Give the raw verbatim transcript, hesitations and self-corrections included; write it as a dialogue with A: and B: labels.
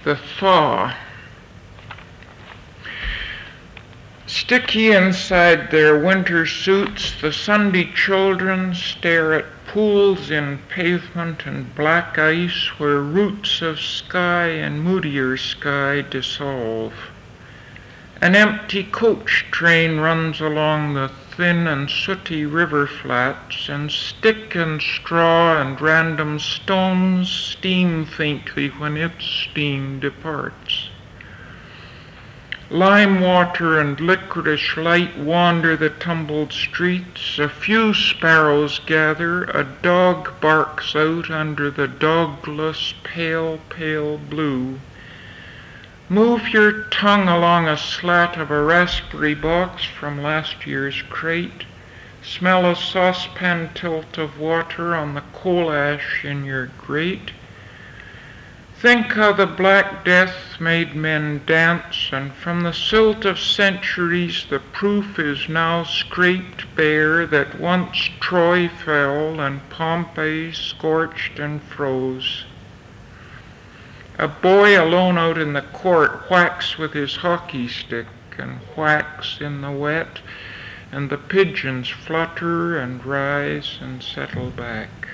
A: The thaw. Sticky inside their winter suits, the Sunday children stare at pools in pavement and black ice where roots of sky and moodier sky dissolve. An empty coach train runs along the thin and sooty river flats, and stick and straw and random stones steam faintly when its steam departs. Lime water and licorice light wander the tumbled streets. A few sparrows gather. A dog barks out under the dogless, pale, pale blue. Move your tongue along a slat of a raspberry box from last year's crate. Smell a saucepan tilt of water on the coal ash in your grate. Think how the Black Death made men dance, and from the silt of centuries the proof is now scraped bare that once Troy fell and Pompeii scorched and froze. A boy alone out in the court whacks with his hockey stick and whacks in the wet, and the pigeons flutter and rise and settle back.